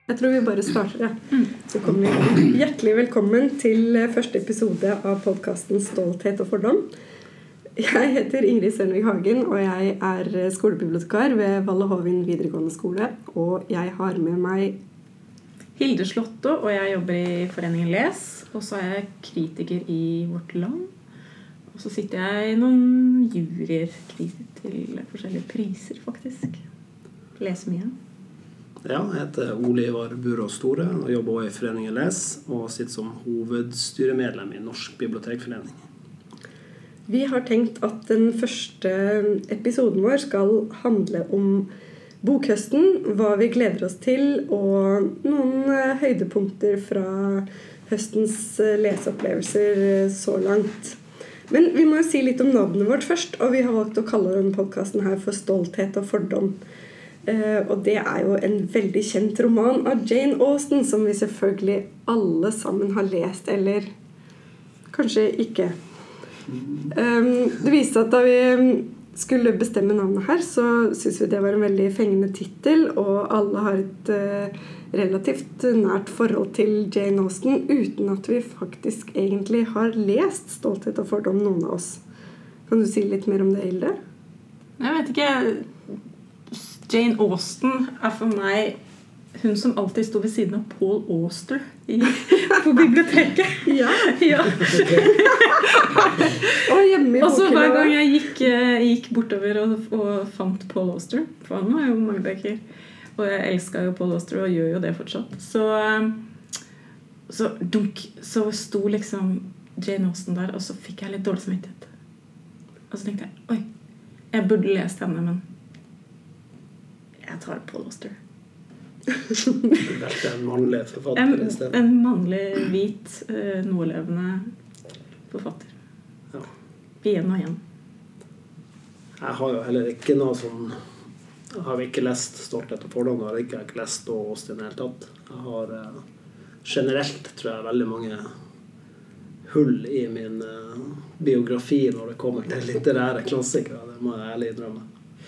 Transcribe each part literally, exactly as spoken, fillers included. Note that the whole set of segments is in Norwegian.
Jeg tror vi bare starter, ja. Så kommer vi. Hjertelig velkommen til første episode av podcasten Stolthet og fordom. Jeg heter Ingrid Sørnvig Hagen, og jeg er skolebibliotekar ved Valle Hovin videregående skole. Og jeg har med meg Hilde Slotto, og jeg jobber i Foreningen Les. Og så er jeg kritiker i Vårt Land. Og så sitter jeg i noen juryer til forskjellige priser, faktisk. Leser mye. Ja, jeg heter Ole Ivar Burås Store og jobber også i Foreningen Les og sitter som hovedstyremedlem i Norsk Bibliotekforening. Vi har tenkt at den første episoden vår skal handle om bokhøsten, hva vi gleder oss til, og noen høydepunkter fra høstens leseopplevelser så langt. Men vi må jo si litt om navnet vårt først, og vi har valgt å kalle denne podcasten her for Stolthet og fordom. Uh, og det er jo en veldig kjent roman av Jane Austen, som vi selvfølgelig alle sammen har lest, eller kanskje ikke. Um, det viste at da vi skulle bestemme navnet her, så synes vi det var en veldig fengende titel, og alle har et uh, relativt nært forhold til Jane Austen, uten at vi faktisk egentlig har lest Stolthet og fordom, noen av oss. Kan du si litt mer om det, Hilde? Jeg vet ikke. Jane Austen er for meg hun som alltid stod ved siden av Paul Auster i, på biblioteket. Ja. Ja. Og hjemme i og så boken, hver gang jeg gikk, gikk bortover og, og fant Paul Auster, for han har jo mange bøker, og jeg elsket jo Paul Auster og gjør jo det fortsatt, så, så, dunk, så sto liksom Jane Austen der, og så fikk jeg litt dårlig samvittighet. Og så tenkte jeg, oi, jeg burde lest henne, men jeg tar Paul Auster. Det er en mannlig forfatter en, i stedet. en mannlig, hvit, uh, nålevende forfatter. Ja. Igjen og igjen. Jeg har jo heller ikke noe sånn. Jeg har ikke lest Stolthet og fordom. Jeg har ikke, ikke lest Austen i det hele tatt. Jeg har uh, generelt, tror jeg, veldig mange hull i min uh, biografi når det kommer til litterære klassikere. Det må jeg ærlig innrømme.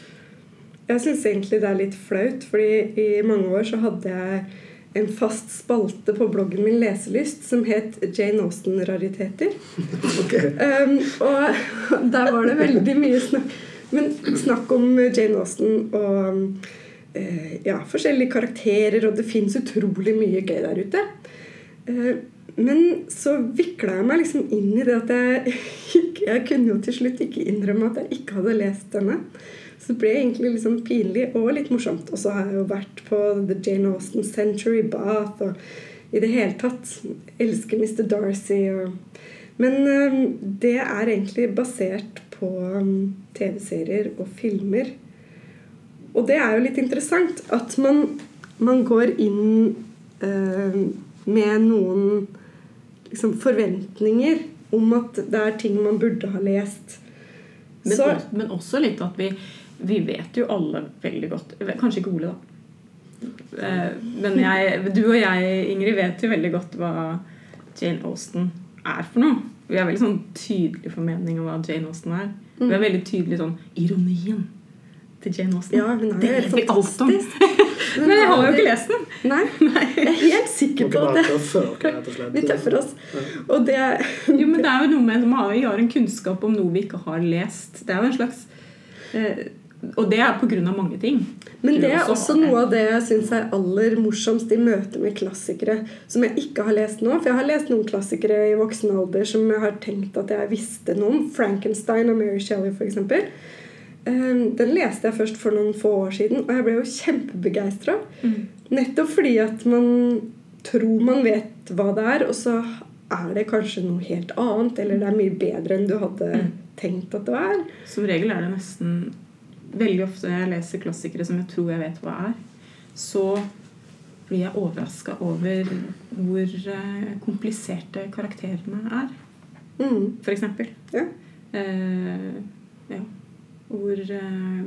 Jeg synes egentlig det er litt flaut, fordi i mange år så hadde jeg en fast spalte på bloggen min Leselyst som het Jane Austen-rariteter. Okay. Um, og der var det veldig mye snakk, men snakk om Jane Austen og uh, ja, forskjellige karakterer, og det finnes utrolig mye gøy der ute. Uh, men så viklet jeg meg liksom inn i det at jeg, jeg kunne jo til slutt ikke innrømme at jeg ikke hadde lest denne. Så det ble egentlig liksom pinlig og litt morsomt. Og så har jeg jo vært på The Jane Austen Century Bath og i det hele tatt elsker mister Darcy. Og... Men um, det er egentlig basert på um, tv-serier og filmer. Og det er jo litt interessant at man, man går inn uh, med noen liksom, forventninger om at det er ting man burde ha lest. Men, så, men også litt at vi Vi vet jo alle veldig godt, kanskje ikke Ole da, men jeg, du og jeg, Ingrid, vet jo veldig godt hva Jane Austen er for noe. Vi har veldig sånn tydelig formening om hva Jane Austen er. Vi har veldig tydelig sånn ironien til Jane Austen. Ja, hun er det helt vet vi alt om. Men jeg har jo ikke lest den. Nei, jeg er helt sikker på det. Vi tøffer oss. Og det er... jo, men det er jo noe med at vi har en kunnskap om noe vi ikke har lest. Det er jo en slags... Eh, og det er på grunn av mange ting. Men det er også noe av det jeg synes er aller morsomst i møte med klassikere som jeg ikke har lest nå. For jeg har lest noen klassikere i voksen alder som jeg har tenkt at jeg visste noe om. Frankenstein og Mary Shelley for eksempel. Den leste jeg først for noen få år siden, og jeg ble jo kjempebegeistret. Mm. Nettopp fordi at man tror man vet hva det er, og så er det kanskje noe helt annet, eller det er mye bedre enn du hadde mm. tenkt at det var. Som regel er det nesten... Veldig ofte når jeg leser klassikere som jeg tror jeg vet hva er, så blir jeg overrasket over hvor kompliserte karakterene er. Mm. For eksempel. Ja. Eh, ja. Hvor, eh,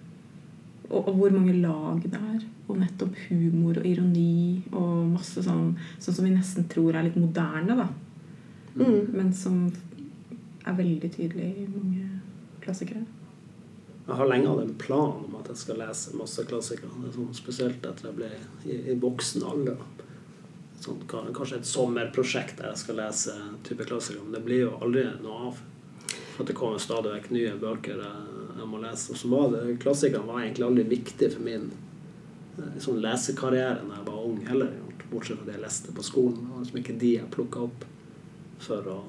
og, og hvor mange lag det er. Og nettopp humor og ironi og masse sånn, sånn som vi nesten tror er litt moderne, da. Mm. Men som er veldig tydelig i mange klassikere. jeg har lenge hatt en plan om at jeg skal lese masse klassikere. Det er sånn spesielt etter jeg ble i, i voksen alder. Sånn, kanskje et sommerprosjekt der jeg skal lese type klassikere, men det blir jo aldri noe av. For at det kommer stadig vekk nye bøker jeg, jeg må lese. Og så var det, klassikerne var egentlig aldri viktig for min sånn lesekarriere når jeg var ung heller, bortsett fra det jeg leste på skolen, og som ikke de jeg plukket opp for å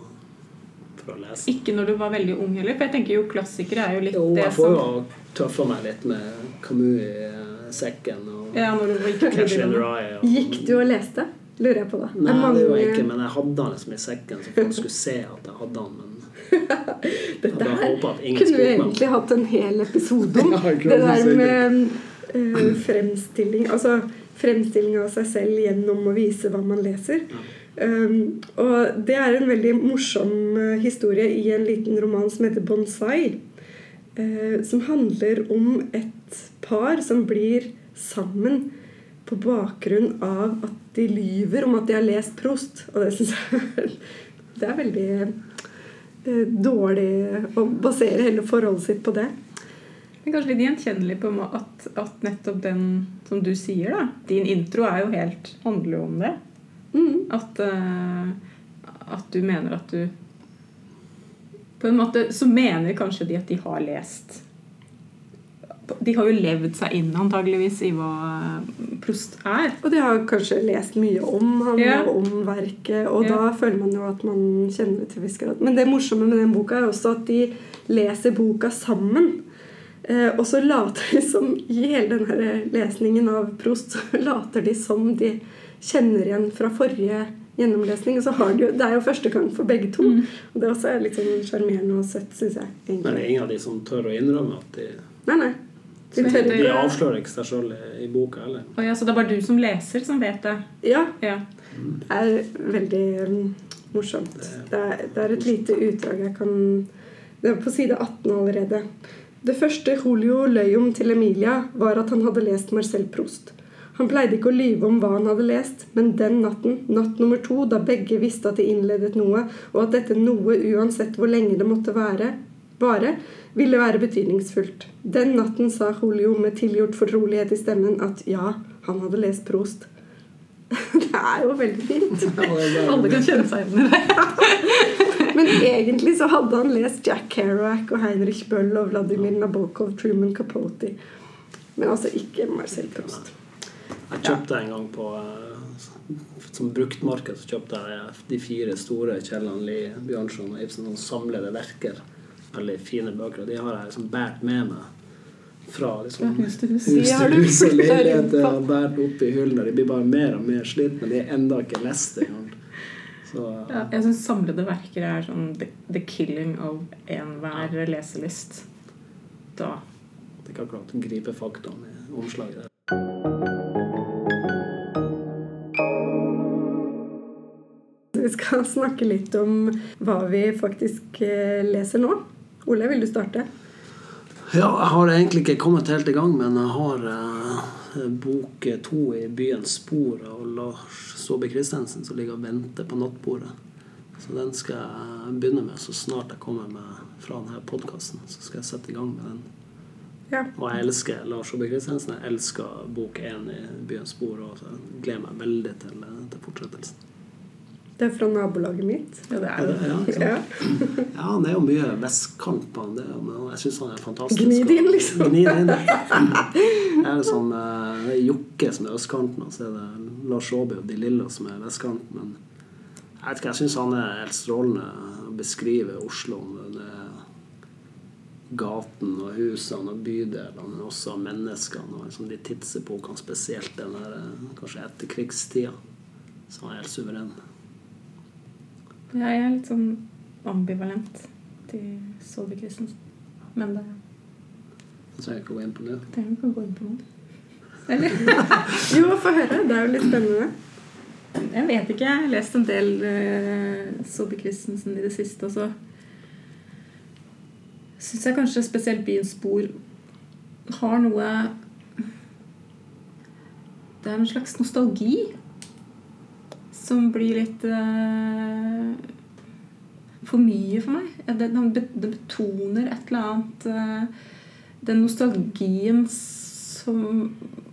Ikke når du var veldig ung heller, for jeg tenker jo klassikere er jo litt jo, det som... Jeg får jo tøffe meg litt med Camus i sekken og ja, når du gikk Catch in the Rye. Og... Gikk du og leste? Lurer jeg på da. Nei, mange... det var ikke, men jeg hadde han liksom i sekken, så folk skulle se at jeg hadde han, men Dette her kunne du egentlig hatt en hel episode om. ja, det der med uh, fremstilling, altså fremstilling av seg selv gjennom å vise hva man leser. Ja. Um, og det er en veldig morsom uh, historie i en liten roman som heter Bonsai, uh, som handler om et par som blir sammen på bakgrunn av at de lyver om at de har lest Proust, og det synes jeg det er veldig uh, dårlig å basere hele forholdet sitt på det. Det er kanskje litt gjenkjennelig på at, at nettopp den som du sier da, din intro er jo helt handler om det. Mm. At, uh, at du mener at du på en måte så mener kanskje de at de har lest de har jo levd seg inn antageligvis i hva Proust er, og de har kanskje lest mye om han ja. Og om verket, og ja. Da føler man jo at man kjenner det til viss grad. Men det morsomme med den boka er også at de leser boka sammen, uh, og så later de som i hele denne lesningen av Proust later de som de kjenner igjen fra forrige gjennomlesning, så har de jo, det er jo første gang for begge to, mm. og det også er litt sånn charmerende og søtt, synes jeg. Egentlig. Men det er ingen av de som tør å innrømme at de... Nei, nei. De, de, de avslører ikke seg selv i, i boka, eller? Oh, ja, så det er bare du som leser som vet det? Ja. ja. Det er veldig um, morsomt. Det er, det er et lite utdrag jeg kan... Det er på side atten allerede. Det første Julio løy om til Emilia var at han hadde lest Marcel Proust. Han pleide ikke å lyve om hva han hadde lest, men den natten, natt nummer to, da begge visste at de innledet noe, og at dette noe, uansett hvor lenge det måtte være, bare, ville være betydningsfullt. Den natten sa Julio med tilgjort fortrolighet i stemmen at ja, han hadde lest Proust. Det er jo veldig fint. Alle kan kjenne seg igjen i det. Men egentlig så hadde han lest Jack Kerouac og Heinrich Böll og Vladimir Nabokov, Truman Capote. Men altså ikke Marcel Proust. Jeg kjøpte en gang på som bruktmarked, så kjøpte jeg de fire store Kielland Lie, Bjørnson og Ibsen, noen samlede verker, veldig fine bøker, og de har jeg liksom bært med meg fra liksom, hus til hus, hus, til hus og leilighet, og bært opp i hyllen, og de blir bare mer og mer slitt, men de er enda ikke lest en gang. Så, ja, jeg synes samlede verker er sånn the, the killing of enhver ja. Leselist. Da. Det er ikke akkurat gripefaktoren i omslaget der. Vi skal snakke litt om hva vi faktisk leser nå. Ole, vil du starte? Ja, jeg har egentlig ikke kommet helt i gang, men jeg har eh, bok to i Byens spor av Lars Saabye Christensen som ligger og venter på nattbordet. Så den skal jeg begynne med så snart jeg kommer med fra denne podcasten. Så skal jeg sette i gang med den. Ja. Og jeg elsker Lars Saabye Christensen. Jeg elsker bok én i Byens spor, og så gleder meg veldig til, til fortsettelsen. Det er fra nabolaget mitt. Ja, det er det. Ja, ja. ja, det er jo mye vestkant på han. Det, jeg synes han er fantastisk. Gnid inn, liksom. Gnid inn. Det er sånn, det er Jokke som er østkanten, og så er det Lars Saabye og De Lille som er vestkanten. Men jeg vet ikke, jeg synes han er helt strålende å beskrive Oslo. Det er gaten og husene og bydelene, men også menneskene og liksom de tidsepokene, spesielt den der, kanskje etter krigstida. Så han er helt suveren. Ja, jeg er litt sånn ambivalent til Saabye Christensen. Men det... Jeg trenger ikke å gå inn på det. Jeg trenger ikke å gå inn på noe. Eller? Jo, få høre. Det er jo litt spennende. Jeg vet ikke. Jeg har lest en del uh, Saabye Christensen i det siste, og så synes jeg kanskje spesielt Byens spor har noe... Det er en slags nostalgi som blir litt uh, for mye for meg. Det, det betoner et eller annet uh, den nostalgien som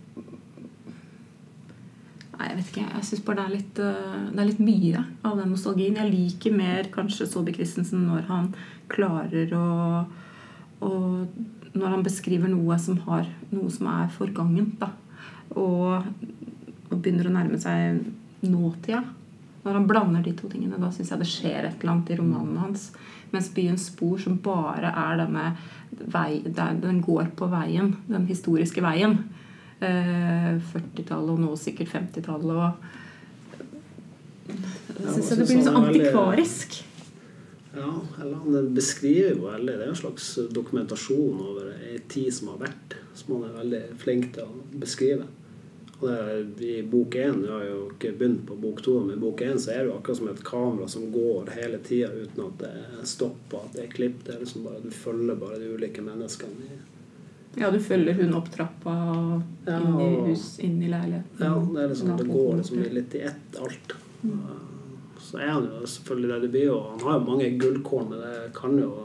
Nei, jeg vet ikke. Jeg synes bare det er litt, det er litt mye av den nostalgien. Jeg liker mer kanskje Saabye Christensen når han klarer å, å når han beskriver noe som har noe som er forgangent da. Og, og begynner å nærme seg nåtida. Når han blander de to tingene, da synes jeg det skjer et eller annet i romanen hans. Mens Byens spor som bare er denne vei, der den går på veien, den historiske veien. førtitallet og nå sikkert femtitallet og jeg synes ja, det blir så antikvarisk veldig, ja, eller han beskriver jo veldig det er en slags dokumentasjon over en tid som har vært som han er veldig flink til å beskrive og det er, i bok én jeg har jo ikke begynt på bok to men i bok én så er det jo akkurat som et kamera som går hele tiden uten at det stopper at det er klipp det er liksom bare, du følger bare de ulike menneskene i Ja, du følger hun opp trappa ja, inn i hus, inn i leiligheten. Ja, det er liksom, det går liksom litt i ett alt. Mm. Så er han jo selvfølgelig det det blir, og han har jo mange gullkorn, men det kan jo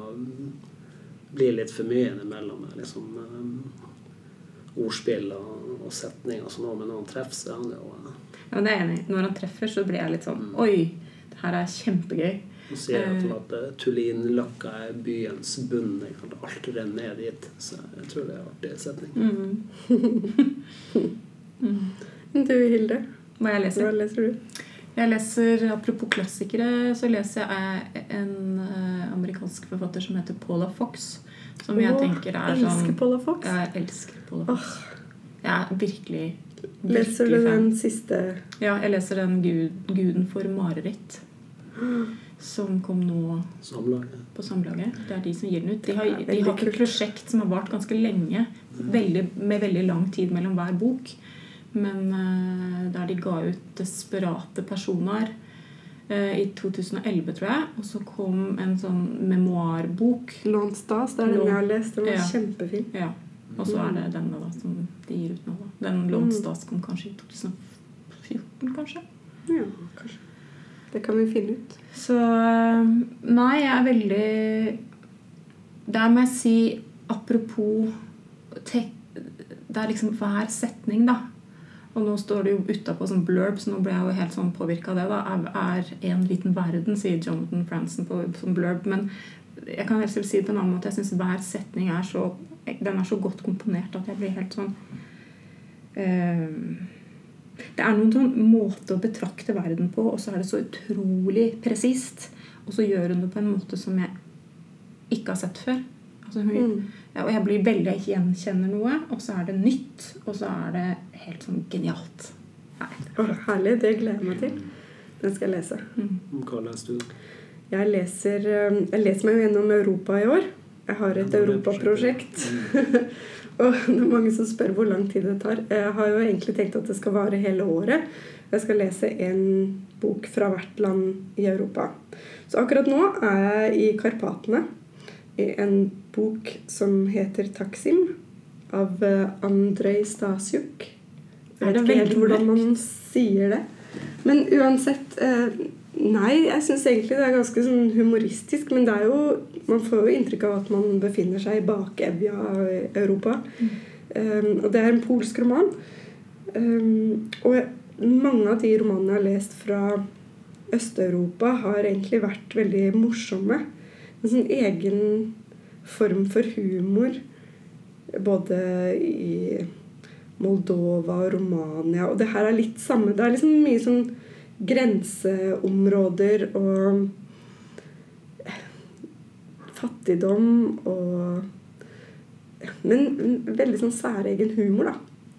bli litt for mye imellom, liksom um, ordspill og, og setning og sånn, men når han treffer så er han jo... Ja, det er jeg enig. Når han treffer så blir jeg litt sånn, oi, det her er kjempegøy. Han sier uh, at uh, Tullinløkka er byens bunn, jeg kan alt renne ned dit, så jeg tror det er en artig setning. Mm. mm. Du, Hilde, hva jeg leser? Hva leser du? Jeg leser, apropos klassikere, så leser jeg en uh, amerikansk forfatter som heter Paula Fox, som jeg Åh, tenker er elsker sånn... Paula Fox? Jeg elsker Paula Fox. Oh. Jeg er virkelig, virkelig leser du fan. den siste? Ja, jeg leser den Gud, Guden for mareritt. Som kom nå Samlaget. På Samlaget. Det er de som gir den ut. De har, de har et prosjekt som har vart ganske lenge, veldig, med veldig lang tid mellom hver bok. Men uh, der de ga ut desperate personer uh, i to tusen og elleve, tror jeg. Og så kom en sånn memoarbok. Lånstas, det er den jeg har lest. Den var ja. kjempefin. Ja. Og så er det denne da, som de gir ut nå. Da. Den Lånstas kom kanskje i to tusen og fjorten, kanskje? Ja, kanskje. Det kan vi finne ut. Så nei, jeg er veldig der må jeg si apropos tek, det er liksom hver setning da og nå står det jo utenpå sånn blurb så nå ble jeg jo helt sånn påvirket av det da er, er en liten verden, sier Jonathan Franzen på sånn blurb, men jeg kan helst si det på en annen måte jeg synes hver setning er så den er så godt komponert at jeg blir helt sånn øh, det er noen sånn måte å betrakte verden på, og så er det så utrolig presist, og så gjør hun det på en måte som jeg ikke har sett før. Altså hun, mm. ja, og jeg blir veldig gjenkjenner noe, og så er det nytt, og så er det helt sånn genialt. Nei. Oh, herlig, det gleder jeg meg til. Den skal jeg lese. Mm. Hva leser du? Jeg leser, jeg leser meg jo gjennom Europa i år. Jeg har et Europa-prosjekt. Og det er mange som spør hvor lang tid det tar. Jeg har jo egentlig tenkt at det skal vare hele året. Jeg skal lese en bok fra hvert land i Europa. Så akkurat nå er jeg i Karpatene i en bok som heter Taksim av Andrej Stasiuk. Jeg vet ikke helt hvordan man sier det. Men uansett... Nei, jeg synes egentlig det er ganske sånn humoristisk, men det er jo, man får jo inntrykk av at man befinner seg i bakevja i Europa. Mm. Um, og det er en polsk roman. Um, og mange av de romanene jeg har lest fra Øst-Europa har egentlig vært veldig morsomme. En sånn egen form for humor, både i Moldova og Romania, og det her er litt samme, det er liksom mye sånn grenseområder og fattigdom og men veldig sånn særegen humor da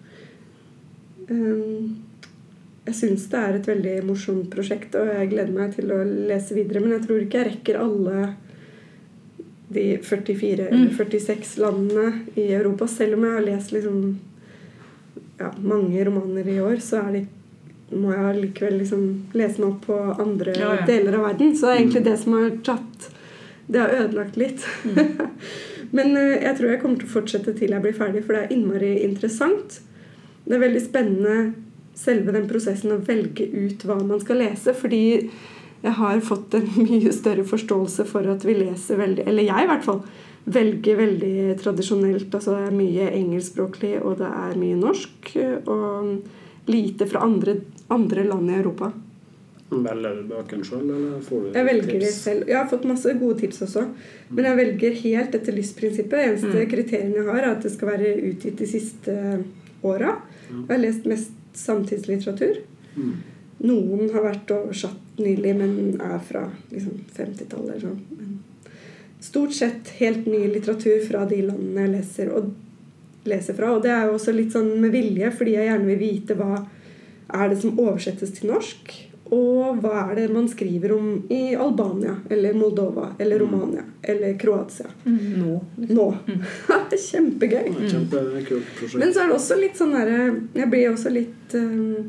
um, jeg synes det er et veldig morsomt prosjekt og jeg gleder meg til å lese videre men jeg tror ikke jeg rekker alle de førtifire mm. eller førtiseks landene i Europa selv om jeg har lest liksom ja, mange romaner i år så er det må jeg likevel liksom lese meg opp på andre ja, ja. deler av verden. Så det er egentlig det som har tatt det har ødelagt litt. Mm. Men uh, jeg tror jeg kommer til å fortsette til jeg blir ferdig, for det er innmari interessant. Det er veldig spennende selve den prosessen å velge ut hva man skal lese, fordi jeg har fått en mye større forståelse for at vi leser veldig, eller jeg i hvert fall, velger veldig tradisjonelt. Altså det er mye engelskspråklig, og det er mye norsk, og lite fra andre, andre land i Europa. Velger du bøkene selv, eller får du jeg velger tips? det selv. Jeg har fått masse gode tips også, men jeg velger helt etter lystprinsippet. Eneste mm. kriterien jeg har er at det skal være utgitt de siste åra. Jeg har lest mest samtidslitteratur. Mm. Noen har vært oversatt nylig, men er fra liksom, femtitallet eller sånn. Stort sett helt ny litteratur fra de landene jeg leser, og leser fra. Og det er jo også litt sånn med vilje, fordi jeg gjerne vil vite hva er det som oversettes til norsk, og hva er det man skriver om i Albania, eller Moldova, eller Romania, eller Kroatia. Mm. Nå. Nå. Mm. Det er kjempegøy. Mm. Kjempekult prosjekt. Men så er det også litt sånn der, jeg blir også litt um,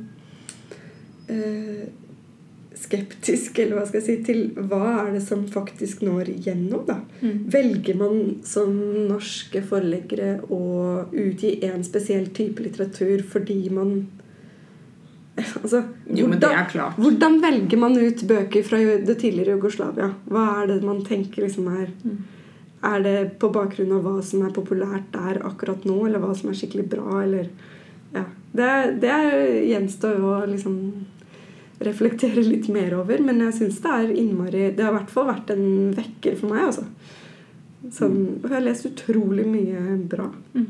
uh, skeptisk, eller hva skal jeg si, til hva er det som faktisk når igjennom, da. Mm. Velger man som norske forleggere å utgi en spesiell type litteratur fordi man altså, jo, men hvordan, det er klart. Hvordan velger man ut bøker fra det tidligere Jugoslavia? Hva er det man tenker liksom er mm. Er det på bakgrunn av hva som er populært der akkurat nå, eller hva som er skikkelig bra, eller ja. Det, det gjenstår jo å liksom reflektere litt mer over, men jeg synes det er innmari, det har i hvert fall vært en vekker for meg, altså. Sånn, og jeg har lest utrolig mye bra. Mm.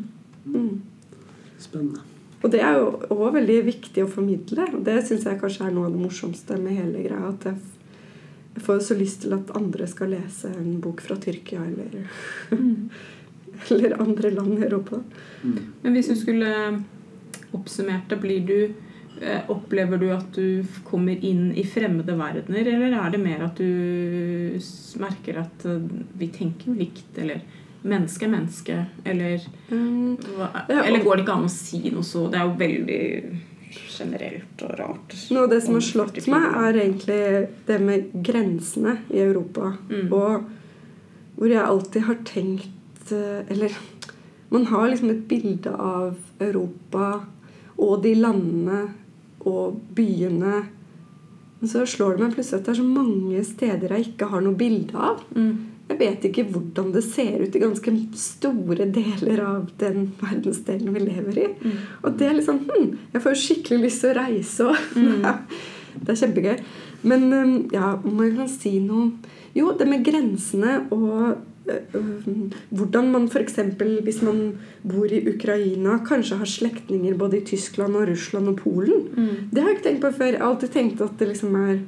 Mm. Spennende. Og det er jo også veldig viktig å formidle, og det synes jeg kanskje er noe av det morsomste med hele greia, at jeg, jeg får så lyst til at andre skal lese en bok fra Tyrkia, eller, mm. eller andre land i Europa. Mm. Men hvis du skulle oppsummert det, blir du, eh, opplever du at du kommer inn i fremmede verdener, eller er det mer at du merker at vi tenker likt, eller menneske er menneske, eller, um, hva, ja, eller går det ikke an å si noe så? Det er jo veldig generelt og rart. Noe av det som har slått meg er egentlig det med grensene i Europa, mm. og hvor jeg alltid har tenkt, eller man har liksom et bilde av Europa og de landene og byene, men så slår det meg plutselig at det er så mange steder jeg ikke har noe bilde av. Mm. Jeg vet ikke hvordan det ser ut i ganske store deler av den verdensdelen vi lever i. Mm. Og det er liksom, hm, jeg får skikkelig lyst til å reise, og mm. det er kjempegøy. Men ja, om jeg kan si noe, jo, det med grensene, og øh, hvordan man for eksempel, hvis man bor i Ukraina, kanskje har slektninger både i Tyskland og Russland og Polen. Mm. Det har jeg ikke tenkt på før. Jeg har alltid tenkt at det liksom er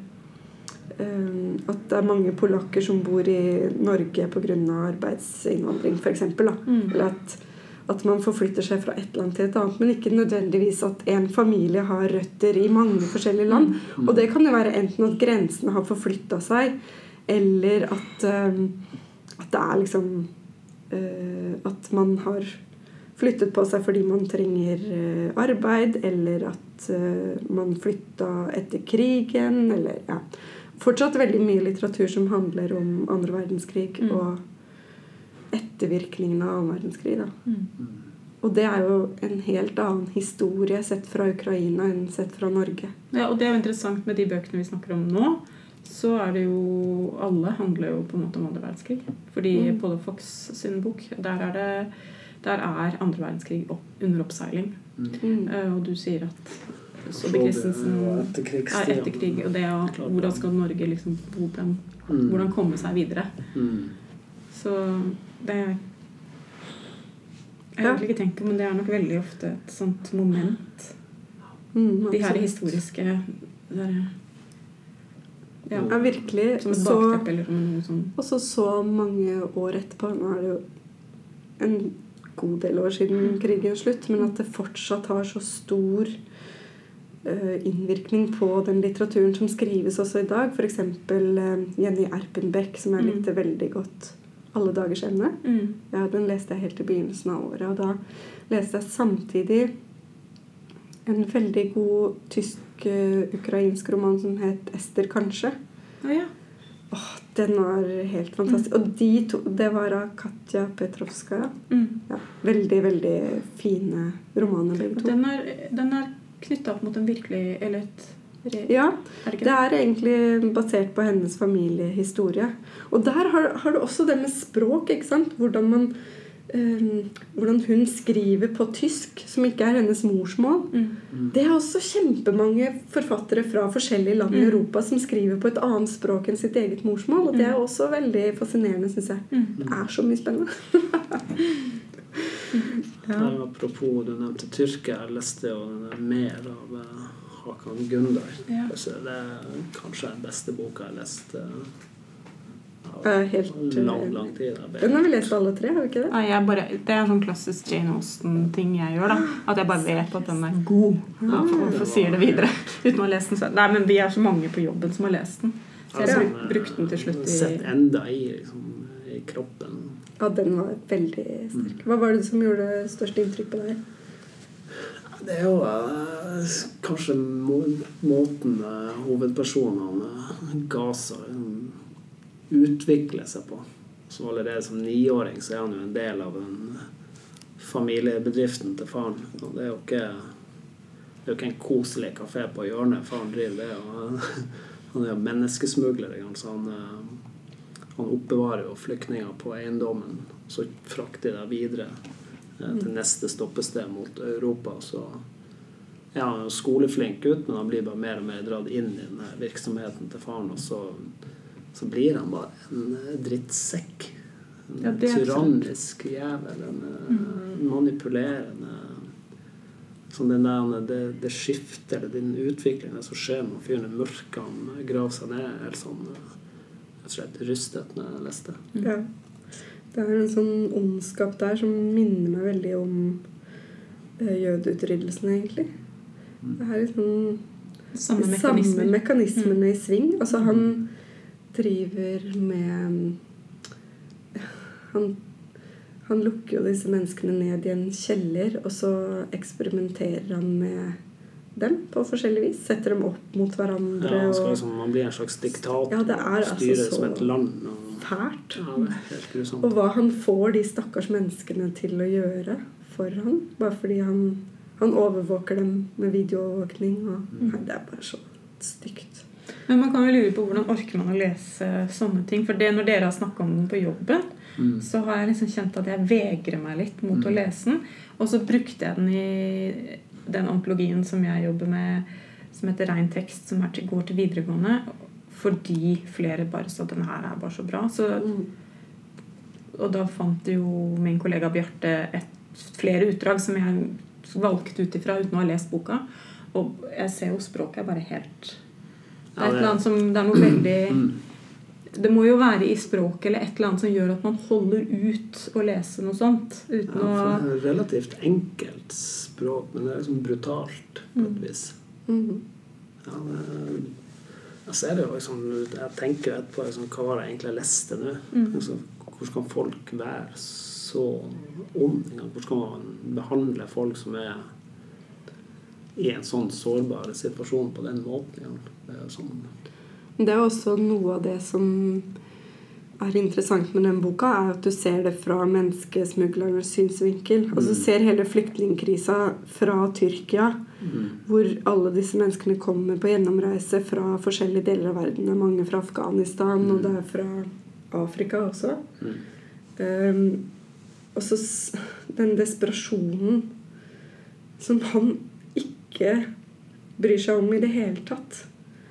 at det er mange polakker som bor i Norge på grunn av arbeidsinnvandring, for eksempel, da. Mm. Eller at, at man forflytter seg fra et land til et annet, men ikke nødvendigvis at en familie har røtter i mange forskjellige land. Mm. Og det kan jo være enten at grensene har forflyttet seg, eller at, um, at det er liksom uh, at man har flyttet på seg fordi man trenger uh, arbeid, eller at uh, man flyttet etter krigen, eller ja. Fortsatt veldig mye litteratur som handler om andre verdenskrig mm. og ettervirkningen av andre verdenskrig. Da. Mm. Og det er jo en helt annen historie sett fra Ukraina enn sett fra Norge. Ja, og det er jo interessant med de bøkene vi snakker om nå, så er det jo, alle handler jo på en måte om andre verdenskrig. Fordi mm. Paul Fox sin bok, der er det der er andre verdenskrig opp, under oppseiling. Mm. Uh, og du sier at Saabye Christensen er etter krig, og det er hvordan skal Norge liksom, hvordan, mm. hvordan komme seg videre. Mm. Så det er jeg har egentlig ikke tenkt på, men det er nok veldig ofte et sånt moment. Mm, de her historiske der, ja, ja, virkelig. Som et bakteppe eller noe sånt. Og så så mange år etterpå, nå er det jo en god del år siden krigen slutt, men at det fortsatt har så stor innvirkning på den litteraturen som skrives også i dag. For eksempel Jenny Erpenbeck, som jeg likte veldig godt, Alle dagers ende. Mm. Ja, den leste jeg helt i begynnelsen av året, og da leste jeg samtidig en veldig god tysk-ukrainsk roman som het Ester kanskje. Ah, ja. Åh, den var helt fantastisk. Mm. Og de to, det var av Katja Petrovskaya. Mm. Ja, veldig, veldig fine romaner begge to. Den er, den er knyttet opp mot en virkelig, eller et Ja, Er det ikke det er egentlig basert på hennes familiehistorie. Og der har, har du også det med språk, ikke sant? Hvordan, man, eh, hvordan hun skriver på tysk, som ikke er hennes morsmål. Mm. Det er også kjempemange forfattere fra forskjellige land i Mm. Europa som skriver på et annet språk enn sitt eget morsmål. Og det er også veldig fascinerende, synes jeg. Mm. Det er så mye spennende. Ja. Apropos, du nevnte Tyrkia. Jeg leste jo mer av uh, Hakan Gündar. Ja. Så det er kanskje den beste boka jeg har lest uh, Uh, helt, lang, lang tid. Den har vi lest alle tre, har vi ikke det? Nei, jeg bare, det er en sånn klassisk Jane Austen-ting jeg gjør da. At jeg bare vet at den er god. Ja, for hvorfor sier det videre uten å ha lest den selv. Nei, men vi er så mange på jobben som har lest den. Så jeg Altså, bruk, brukte den til slutt i... Sett enda i, liksom, i kroppen. Ja, den var veldig sterk. Hva var det som gjorde størst inntrykk på deg? Det er jo uh, kanskje må, måten uh, hovedpersonene uh, ga seg um, utvikle seg på. Så allerede som niåring så er han jo en del av den familiebedriften til faren. Og det er jo ikke, det er jo ikke en koselig kafé på hjørnet faren driver det. Og han er jo menneskesmugler. Så han, han oppbevarer jo flyktninger på eiendommen, så frakter de videre til neste stoppested mot Europa. Så ja, han er jo skoleflink ut, men han blir bare mer og mer dratt inn i denne virksomheten til faren, og så så blir han bare en drittsekk. En ja, tyrannisk jævel. En mm. manipulerende. Sånn den der, det, det skifter, eller den utviklingen som skjer med fyren i mørket, han graver seg ned, eller sånn, jeg tror jeg rystet når jeg leste. Ja. Det er en sånn ondskap der som minner meg veldig om uh, jødeutryddelsen, egentlig. Mm. Det er liksom samme mekanismer, samme mekanismene mm. i sving. Altså han driver med han, han lukker jo disse menneskene ned i en kjeller, og så eksperimenterer han med dem på forskjellig vis. Setter dem opp mot hverandre. Ja, han, skal, og, liksom, han blir en slags diktator. Ja, det er altså styrer så som et land. Og, fælt. Ja, det er helt grusomt. Og hva han får de stakkars menneskene til å gjøre for han, bare fordi han, han overvåker dem med videoovervåkning. Og, mm. nei, det er bare så stygt. Men man kan jo lure på hvordan orker man å lese sånne ting. For det, når dere har snakket om den på jobben, mm. så har jeg liksom kjent at jeg vegrer meg litt mot mm. å lese den. Og så brukte jeg den i den antologien som jeg jobber med, som heter Rein tekst, som er til, går til videregående, fordi flere bare sa at denne her er bare så bra. Så, mm. og da fant jo min kollega Bjarte et, flere utdrag som jeg valgte ut ifra uten å ha lest boka. Og jeg ser jo språket er bare helt... Det er et eller annet som, det er noe veldig, det må jo være i språk eller et eller annet som gjør at man holder ut å lese noe sånt uten ja, å... det er relativt enkelt språk, men det er liksom brutalt på et vis. Mm. Ja, det, jeg ser det jo liksom, jeg tenker etterpå liksom, hva var det egentlig jeg leste nå? Mm. Altså, hvordan kan folk være så ond? Hvordan kan man behandle folk som er i en sånn sårbar situasjon på den måten? Det er, sånn. Det er også noe av det som er interessant med den boka, er at du ser det fra menneskesmuglernes synsvinkel. Mm. Altså ser hele flyktningkrisa fra Tyrkia, mm. hvor alle disse menneskene kommer på gjennomreise fra forskjellige deler av verden. Det er mange fra Afghanistan, mm. og det er fra Afrika også. Mm. Um, og så den desperasjonen som han ikke bryr seg om i det hele tatt.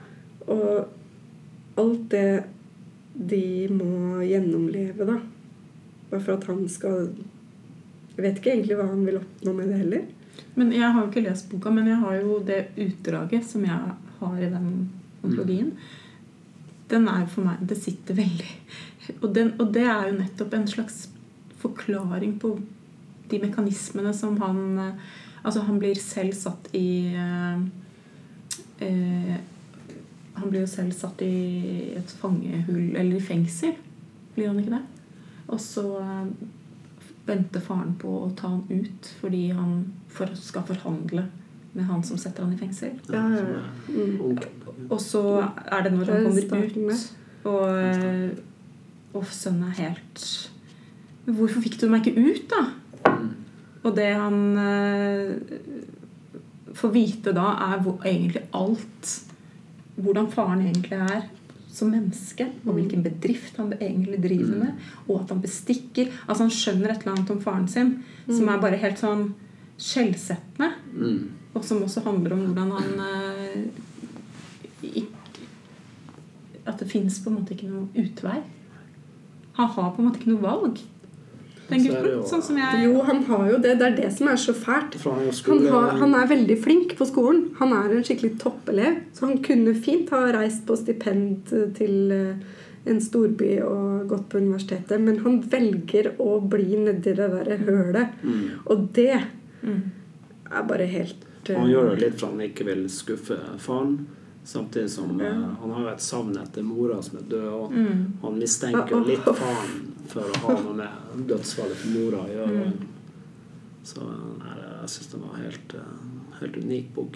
Og alt det de må gjennomleve da, bare for at han skal, jeg vet ikke egentlig hva han vil oppnå med det heller. Men jeg har jo ikke lest boka, men jeg har jo det utdraget som jeg har i den antologien. Den er for meg, det sitter veldig. Og, den, og det er jo nettopp en slags forklaring på de mekanismene som han, altså han blir selv satt i eh, eh, han blir jo selv satt i et fangehull, eller i fengsel, blir han ikke det? Og så venter faren på å ta han ut, fordi han for, skal forhandle med han som setter han i fengsel. Ja, ja, ja. Mm. Og så er det når han kommer ut, og, og sønnen er helt... Hvorfor fikk du meg ikke ut, da? Og det han får vite da, er hvor, egentlig alt hvordan faren egentlig er som menneske, og hvilken bedrift han egentlig driver med, og at han bestikker. Altså han skjønner et eller annet om faren sin, mm. som er bare helt sånn skjellsettende, mm. og som også handler om hvordan han eh, ikke, at det finnes på en måte ikke noe utvei. Han har på en måte ikke noe valg. Den gutten, jo, sånn som jeg... Jo, han har jo det. Det er det som er så fælt. Han, har, han er veldig flink på skolen. Han er en skikkelig toppelev. Så han kunne fint ha reist på stipend til en storby og gått på universitetet. Men han velger å bli nedi det der hølet. Mm. Og det mm. er bare helt... Han gjør det litt for han ikke vil skuffe faren. Samtidig som ja. uh, han har jo et savn etter mora som er død, og mm. han mistenker jo litt faren for å ha noe med dødsfallet til mora å gjøre. Mm. Så nei, jeg synes det var en helt, uh, helt unik bok.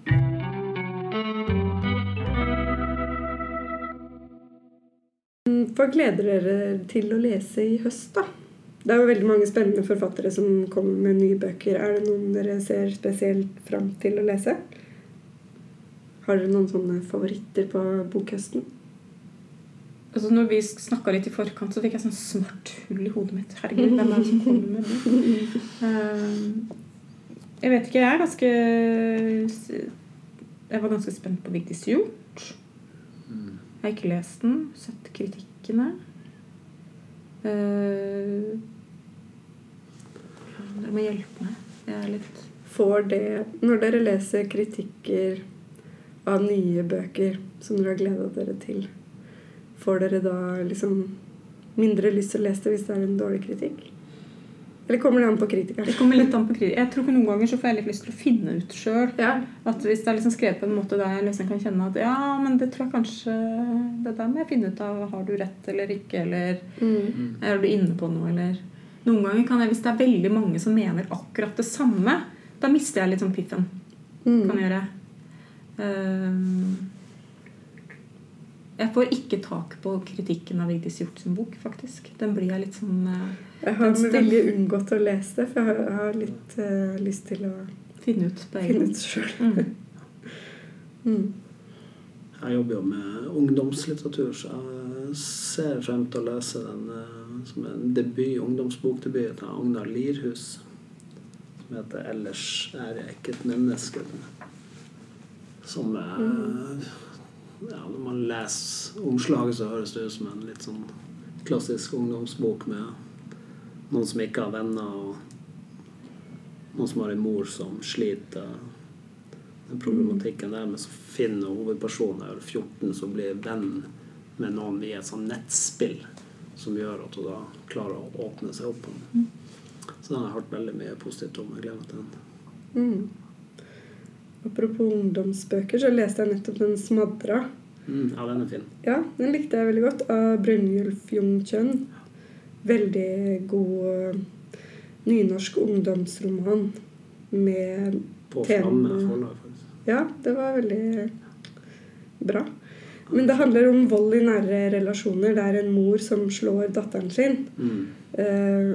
Hva gleder dere til å lese i høst da? Det er jo veldig mange spennende forfattere som kommer med nye bøker. Er det noen dere ser spesielt frem til å lese? Har dere noen sånne favoritter på bokhøsten? Altså når vi snakket litt i forkant, så fikk jeg sånn smart hull i hodet mitt. Herregud, hvem er det som kommer med det? Uh, jeg vet ikke, jeg er ganske... Jeg var ganske spent på Vigdis Hjorth. Jeg har ikke lest den, sett kritikkene. Uh, dere må hjelpe meg. Jeg er litt... Får det, når dere leser kritikker av nye bøker som dere har gledet dere til, får dere da liksom mindre lyst til å lese det hvis det er en dårlig kritikk? Eller kommer det an på kritikeren? Det kommer litt an på kritikeren. Jeg tror ikke noen ganger så får jeg litt lyst til å finne ut selv. Ja. At hvis det er liksom skrevet på en måte der jeg liksom kan kjenne at ja, men det tror jeg kanskje det der må jeg finne ut av, har du rett eller ikke, eller mm. er du inne på noe, eller noen ganger kan jeg, hvis det er veldig mange som mener akkurat det samme, da mister jeg litt sånn piffen. Mm. Kan jeg gjøre. Jeg får ikke tak på kritikken av Vigdis Hjorth sin bok, faktisk. Den blir jeg litt sånn... Jeg har med veldig unngått å lese det, for jeg har litt uh, lyst til å finne ut på egen finne ut selv. Mm. mm. Jeg jobber jo med ungdomslitteratur, så jeg ser frem til å lese den uh, som en debut, ungdomsbokdebut av Agnar Lirhus, som heter «Ellers er jeg ikke et menneske». Som mm. ja, når man leser omslaget så høres det ut som en litt sånn klassisk ungdomsbok med noen som ikke har venner og noen som har en mor som sliter den problematikken der, men så finner hovedpersonen er fjorten som blir venn med noen i et sånn nettspill som gjør at hun da klarer å åpne seg opp mm. så den har jeg hørt veldig mye positivt om. Jeg gleder meg til den. mm. Apropos ungdomsbøker, så leste jeg nettopp den Smadra. Mm, ja, den er fin. Ja, den likte jeg veldig godt, av Brynjulf Jungtjønn. Veldig god nynorsk ungdomsroman med på Flamme forlag, faktisk. Ja, det var veldig bra. Men det handler om vold i nære relasjoner. Det er en mor som slår datteren sin. Mm. Uh,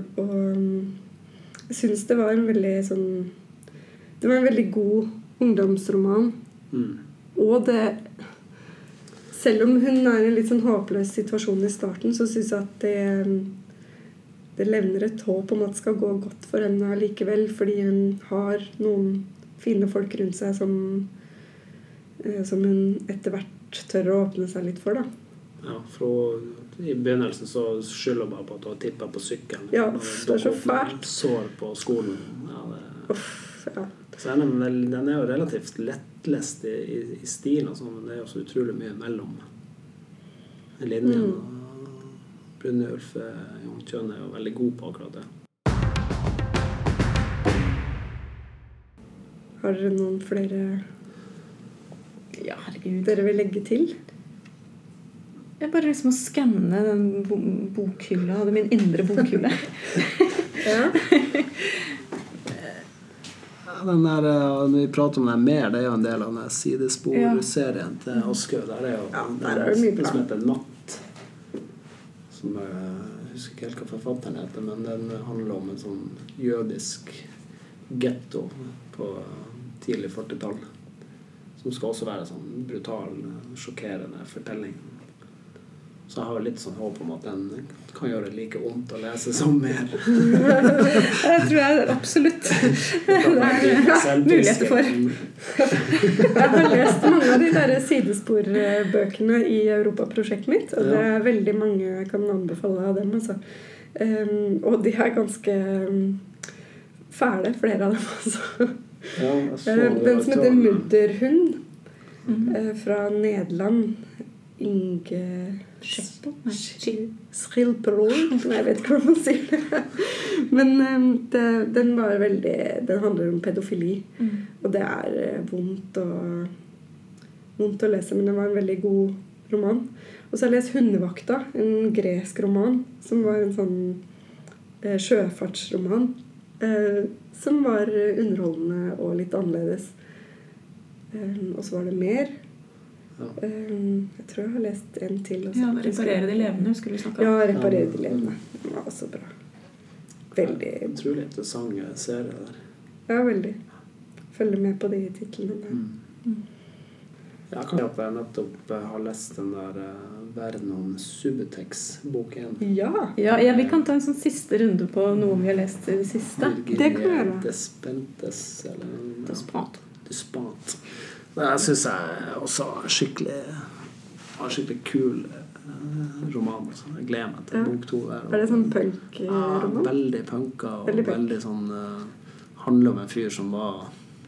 og jeg synes det var en veldig sånn... Det var en veldig god ungdomsroman. Mm. Og det... Selv om hun er i en litt sånn håpløs situasjon i starten, så synes jeg at det, det levner et håp om at det skal gå godt for henne likevel, fordi hun har noen fine folk rundt seg som, som hun etter hvert tør å åpne seg litt for, da. Ja, for i begynnelsen så skylder hun bare på at hun tippet på sykkelen. Ja, det er så fælt. Sår på skolen. Ja, det... Uff, ja. Så den er, den er jo relativt lettlest i, i, i stil og sånn, men det er jo så utrolig mye mellom linjen. Mm. Brynjulf Jungtjønn er jo veldig god på akkurat det. Har dere noen flere ja, herregud. dere vil legge til? Jeg bare liksom å skanne den bokhylla, det er min indre bokhylle. Ja. Den der, når vi prater om det mer, det er jo en del av den sidespor-serien til Askøy. Der er jo ja, der er det mye bra. Som heter Natt. Som jeg, jeg husker ikke helt hva forfatteren heter, men den handler om en sånn jødisk ghetto på tidlig førtitall. som skal også være sånn brutal, sjokkerende fortelling. Så jeg har litt sånn håp om at den kan gjøre det like vondt å lese som mer. Det tror jeg absolutt. Det er muligheter for. Jeg har lest mange av de der sidesporbøkene i Europaprosjektet mitt, og det er veldig mange jeg kan anbefale av dem. Altså. Um, og de er ganske fæle, flere av dem. Altså. Ja, um, den som heter Mudderhund, mm. uh, fra Nederland. Inge Schilperol, jeg vet ikke hvordan man sier det. Men um, det, den var veldig, den handler om pedofili, mm. og det er uh, vondt, og, vondt å lese, men det var en veldig god roman. Og så har jeg lest Hundevakta, en gresk roman, som var en sånn uh, sjøfartsroman, uh, som var underholdende og litt annerledes. Um, og så var det mer. Ja. Um, jeg tror jeg har lest en til også. Ja, Reparere de levende skulle vi snakke om. Ja, Reparere de levende. Det var også bra. Veldig utrolig interessante serier der. Ja, veldig. Følger med på de titlene der. Mm. Mm. Jeg kan jo at jeg nettopp har lest den der uh, Vernon Subutex-boken. Ja. Ja, ja, vi kan ta en sånn siste runde på noe vi har lest i det siste. Det kan vi gjøre. Despentes, eller Despant. Despant. Det synes jeg også skikkelig var skikkelig kul eh, roman. Så jeg gleder meg til ja. bok to. Der, er det sånn punk-roman? Ja, veldig punka og veldig, punk. veldig sånn uh, handler om en fyr som var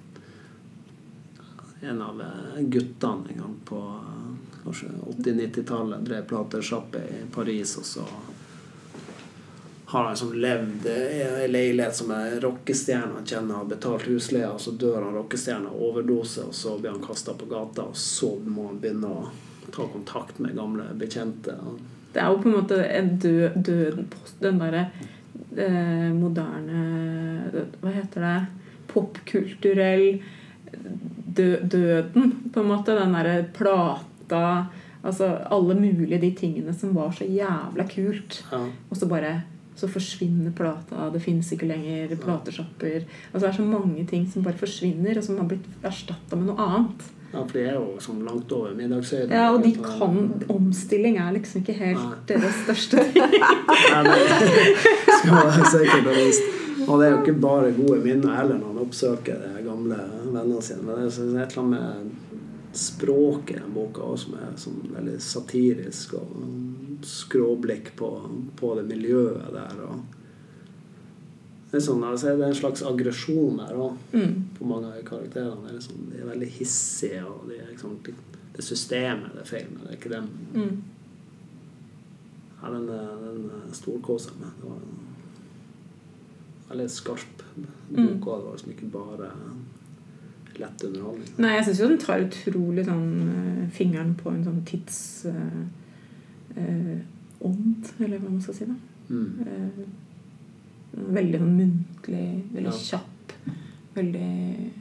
en av guttene en gang på kanskje åtti-nittitallet, drev platesjappe i Paris, og så har han liksom levd i en leilighet som er rockestjerne. Han kjenner han har betalt husleia, og så dør han rockestjerne overdose, og så blir han kastet på gata, og så må han begynne å ta kontakt med gamle bekjente. Det er jo på en måte en død, døden post, den der eh, moderne, hva heter det, popkulturell dø, døden, på en måte, den der plata, altså alle mulige de tingene som var så jævla kult, ja. Og så bare så forsvinner plata, det finnes ikke lenger plateshopper. Altså det er så mange ting som bare forsvinner, og som har blitt erstattet med noe annet. Ja, for det er jo sånn langt over middagshøyden. Ja, og de kan, omstilling er liksom ikke helt Nei. Deres største ting. Nei, det skal være sikkert og vist. Og det er jo ikke bare gode minner heller når han oppsøker de gamle vennene sine, men det er et eller annet med språket i den boka også, som er sånn veldig satirisk og skråblikk på, på det miljøet der, og det er, sånn, altså, det er en slags aggresjon der også, mm. på mange av karakterene. Det er sånn, de er veldig hissige, og de er, liksom, det systemet det er feil med, det er ikke dem. Mm. Ja, den, den storkåser med. Det var en veldig skarp bok, mm. og det var liksom ikke bare lett underholdning. Nei, jeg synes jo den tar utrolig sånn, fingeren på en sånn tids uh, uh, ånd, eller hva man skal si da. Mm. Uh, veldig sånn muntlig, veldig ja. Kjapp, veldig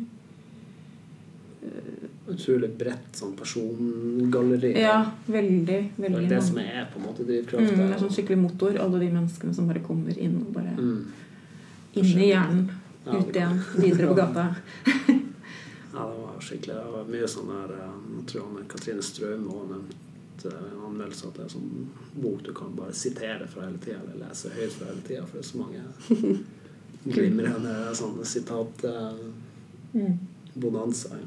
uh, utrolig bredt sånn persongalleri. Ja, veldig, veldig. Det er det som er på en måte drivkraft. Mm, det er sånn skikkelig motor, alle de menneskene som bare kommer inn og bare mm. inn i hjernen, ja, ut igjen, videre på gata. Ja, det var skikkelig, det var mye sånn der, jeg tror han Katrine Strøm og nevnt en anmeldelse at det er sånn bok du kan bare sitere fra hele tiden, eller lese høyt fra hele tiden, for det er så mange glimrende sånne sitat mm. bonanza.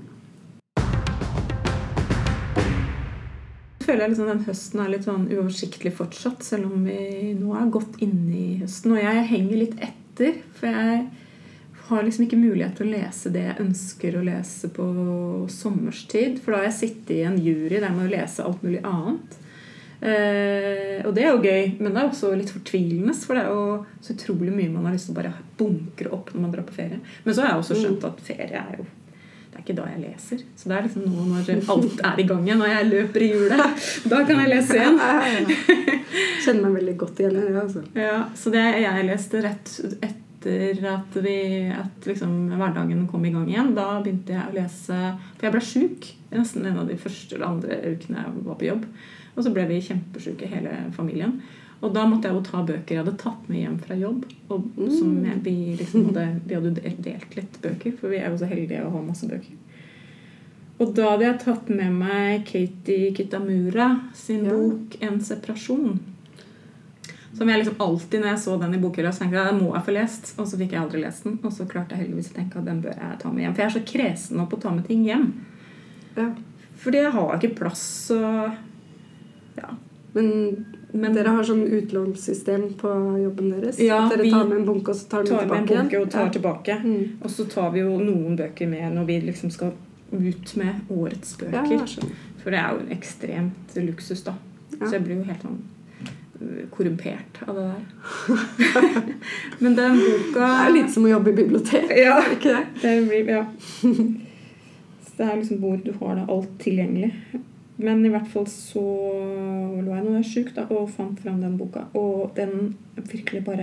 Jeg føler liksom den høsten er litt sånn uoversiktlig fortsatt, selv om vi nå er gått inn i høsten, og jeg henger litt etter, for jeg har liksom ikke mulighet til å lese det jeg ønsker å lese på sommerstid, for da har jeg sittet i en jury der jeg må lese alt mulig annet. Eh, og det er jo gøy, men det er også litt fortvilende, for det er jo så utrolig mye man har lyst til å bare bunkre opp når man drar på ferie. Men så har jeg også skjønt at ferie er jo, det er ikke da jeg leser. Så det er liksom nå når alt er i gang igjen, når jeg løper i hjulet, da kan jeg lese igjen. Kjenner meg veldig godt igjen her, altså. Ja, så det jeg leste rett etter etter at, vi, at liksom, hverdagen kom i gang igjen, da begynte jeg å lese, for jeg ble syk nesten en av de første eller andre ukene jeg var på jobb, og så ble vi kjempesyke hele familien, og da måtte jeg jo ta bøker jeg hadde tatt med hjem fra jobb, og som jeg, vi, liksom hadde, vi hadde delt litt bøker, for vi er jo så heldige å ha masse bøker, Og da hadde jeg tatt med meg Katie Kitamura sin ja. bok En separasjon. Som jeg liksom alltid, når jeg så den i bokhylla, så tenkte jeg, den må jeg få lest. Og så fikk jeg aldri lest den. Og så klarte jeg heldigvis å tenke at den bør jeg ta med hjem. For jeg er så kresen opp å ta med ting hjem. Ja. Fordi jeg har ikke plass og... Ja. Men, men dere har sånn utlånssystem på jobben deres? Ja, dere vi tar med en bunke, og så tar den tar tilbake med en bunke og tar ja. tilbake. Mm. Og så tar vi jo noen bøker med når vi liksom skal ut med årets bøker. Ja, for det er jo en ekstremt luksus da. Ja. Så jeg blir jo helt sånn korrumpert av det der. Men den boka... Det er litt som å jobbe i bibliotek. Ja, ikke det? Det blir, ja. Så det er liksom hvor du har det alt tilgjengelig. Men i hvert fall så lå jeg noe syk da, og fant frem den boka. Og den virkelig bare...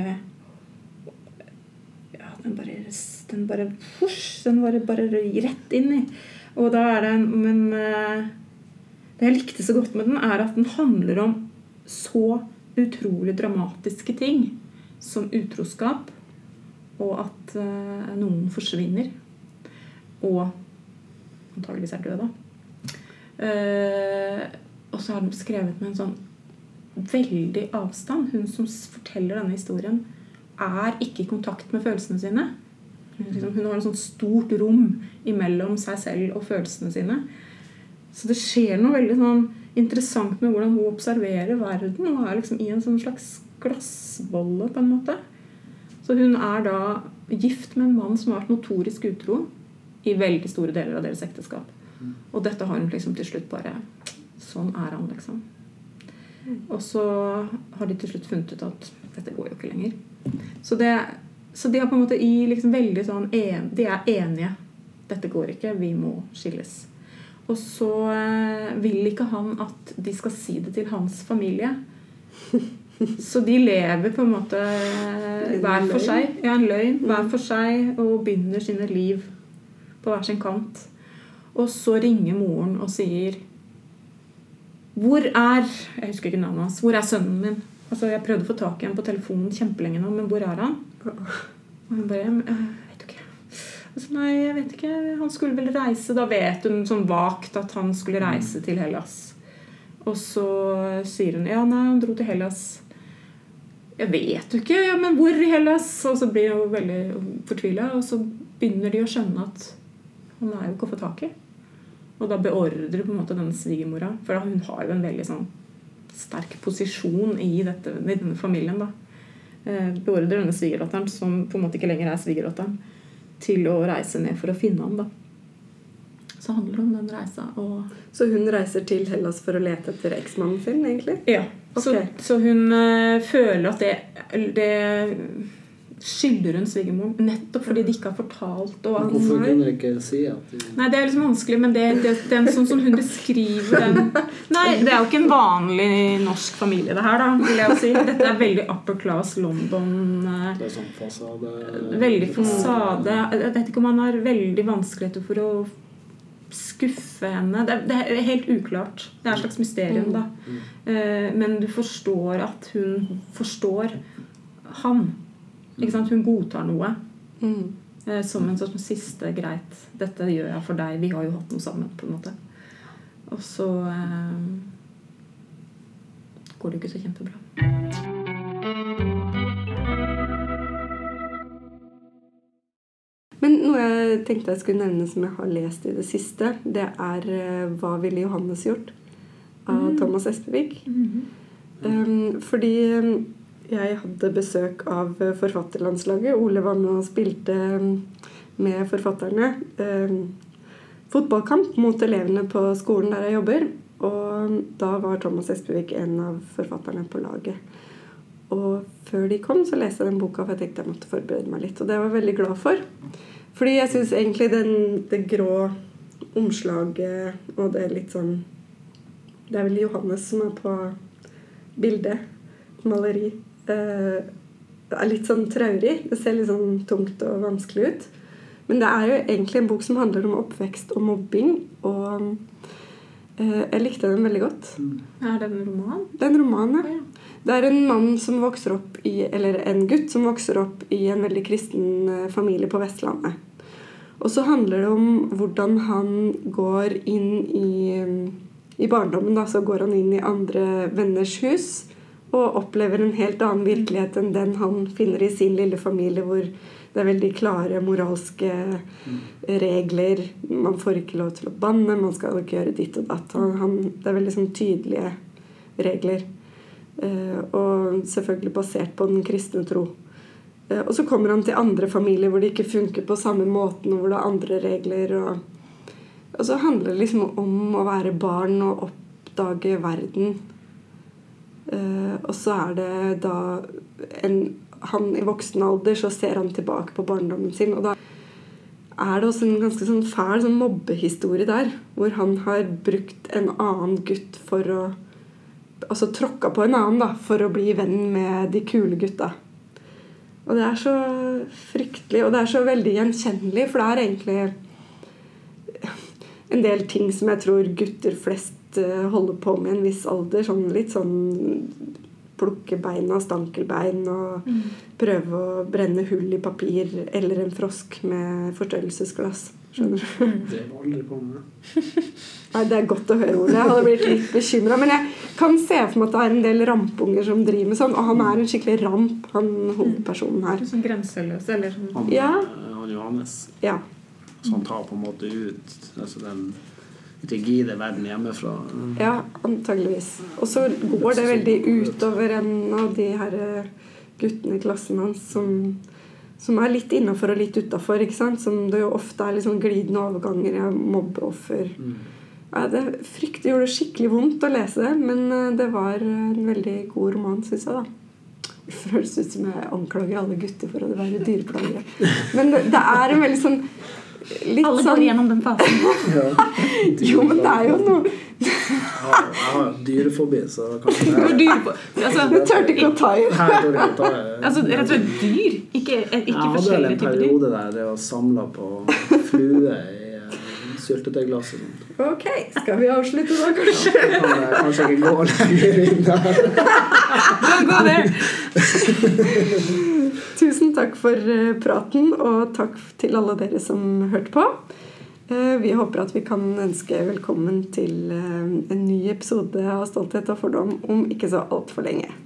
Ja, den bare... Den bare... Husk, den bare, bare rett inn i. Og da er det... Men det jeg likte så godt med den, er at den handler om så utrolig dramatiske ting som utroskap og at uh, noen forsvinner og antageligvis er død da. Uh, og så har den skrevet med en sånn veldig avstand. Hun som forteller denne historien er ikke i kontakt med følelsene sine. Hun, hun har en sånn stort rom imellom seg selv og følelsene sine. Så det skjer noe veldig sånn interessant med hvordan hun observerer verden og er liksom i en sånn slags glassbolle på en måte. Så hun er da gift med en mann som har vært notorisk utro i veldig store deler av deres ekteskap. Og dette har hun liksom til slutt bare sånn er han liksom. Og så har de til slutt funnet ut at dette går jo ikke lenger. Så, det, så de har på en måte i liksom veldig sånn en, de er enige. Dette går ikke, vi må skilles. Og så vil ikke han at de skal si det til hans familie. Så de lever på en måte hver for seg. Ja, en løgn. Hver for seg og begynner sine liv på hver sin kant. Og så ringer moren og sier hvor er, jeg husker ikke navnet hans, hvor er sønnen min? Altså jeg prøvde å få tak i ham på telefonen kjempelenge nå, men hvor er han? Og hun bare... Så nei, jeg vet ikke, han skulle vel reise, da vet hun sånn vagt at han skulle reise til Hellas. Og så sier hun, ja nei, han dro til Hellas. Jeg vet jo ikke, ja, men hvor i Hellas? Og så blir hun veldig fortvilet, og så begynner de å skjønne at han er jo ikke å få tak i. Og da beordrer på en måte denne svigermora, for hun har jo en veldig sånn sterk posisjon i, dette, i denne familien da. Beordrer denne svigerdatteren, som på en måte ikke lenger er svigerdatteren, til å reise ned for å finne ham da. Så handler det om den reisa. Og... Så hun reiser til Hellas for å lete etter eksmannen sin, egentlig? Ja. Okay. Så, så hun uh, føler at det, det skylder hun svigermoren, nettopp fordi de ikke har fortalt. Og men hvorfor kunne dere ikke si at de... Nei, det er liksom vanskelig, men det, det, den sånn som hun beskriver den... Nei, det er jo ikke en vanlig norsk familie det her da, vil jeg si. Dette er veldig upper class London. Det er sånn fasade... Veldig fasade. Jeg vet ikke om han har veldig vanskeligheter for å skuffe henne. Det er, det er helt uklart. Det er et slags mysterium da. Mm. Mm. Men du forstår at hun forstår han. Ikke sant? Hun godtar noe mm. som en sånn siste greit. Dette gjør jeg for deg. Vi har jo hatt noe sammen på en måte. Og så eh, går det ikke så kjempebra. Men noe jeg tenkte jeg skulle nevne som jeg har lest i det siste, det er Hva ville Johannes gjort? Av mm. Thomas Espevig. Mm. Um, fordi jeg hadde besøk av forfatterlandslaget. Ole var med og spilte med forfatterne eh, fotballkamp mot elevene på skolen der jeg jobber. Og da var Thomas Espevig en av forfatterne på laget. Og før de kom så leste jeg den boka, for jeg tenkte jeg måtte forberede meg litt. Og det var jeg veldig glad for. Fordi jeg synes egentlig den, det grå omslaget og det er litt sånn... Det er vel Johannes som er på bildet, maleri. Det er litt sånn traurig. Det ser litt sånn tungt og vanskelig ut. Men det er jo egentlig en bok som handler om oppvekst og mobbing. Og eh, jeg likte den veldig godt. Er det en roman? Det er en roman, ja. Det er en mann som vokser opp i, eller en gutt som vokser opp i en veldig kristen familie på Vestlandet. Og så handler det om hvordan han går inn i, i barndommen. Da, så går han inn i andre venners hus og opplever en helt annen virkelighet enn den han finner i sin lille familie, hvor det er veldig klare moralske regler. Man får ikke lov til å banne, man skal ikke gjøre ditt og datt. Han, han, det er veldig sånn tydelige regler. Eh, og selvfølgelig basert på den kristne tro. Eh, og så kommer han til andre familier hvor det ikke funker på samme måten, og hvor det er andre regler. Og, og så handler det liksom om å være barn og oppdage verden. Eh, og så er det da en, han i voksen alder, så ser han tilbake på barndommen sin, og da er det også en ganske sånn fæl sånn mobbehistorie der, hvor han har brukt en annen gutt for å altså tråkka på en annen da, for å bli venn med de kule gutta. Og det er så fryktelig, og det er så veldig gjenkjennelig, for det er egentlig en del ting som jeg tror gutter flest holder på med i en viss alder, sånn litt sånn plukke bein av stankelbein og mm. prøve å brenne hull i papir eller en frosk med forstørrelsesglass. Skjønner du? Mm. Det er aldri på med. Nei, det er godt å høre, Ole. Jeg hadde blitt litt bekymret. Men jeg kan se for meg at det er en del rampunger som driver med sånn, og han er en skikkelig ramp, han hovedpersonen her. Sånn grenseløs, eller sånn. Han, ja. han Johannes. Ja. Så han tar på en måte ut altså den rigide verden hjemmefra. Ja, antageligvis. Og så går det veldig utover en av de her guttene i klassen hans som, som er litt innenfor og litt utenfor, ikke sant? Som det jo ofte er liksom glidende overganger av mobbeoffer. Mm. Ja, det fryktet gjorde det skikkelig vondt å lese det, men det var en veldig god roman, synes jeg da. Det føles ut som jeg anklager alle gutter for å være dyreplagere. Men det, det er en veldig sånn litt alle sånn... går gjennom den fasen. Ja. Jo, men det er jo noe... Jeg har dyrefobi, så kanskje det er... Dyrefobi? Altså, du tørte ikke å ta i. Her tør ikke å ta i. Altså, rett og slett dyr? Ikke, ikke jeg hadde vel en periode der jeg var samlet på flue i syltetøyglasset. Ok, skal vi avslutte da, kanskje? Ja, kan jeg kanskje ikke gå lenger inn der. Don't go there! Tusen takk for praten, og takk til alle dere som hørte på. Vi håper at vi kan ønske velkommen til en ny episode av Stolthet og fordom om ikke så alt for lenge.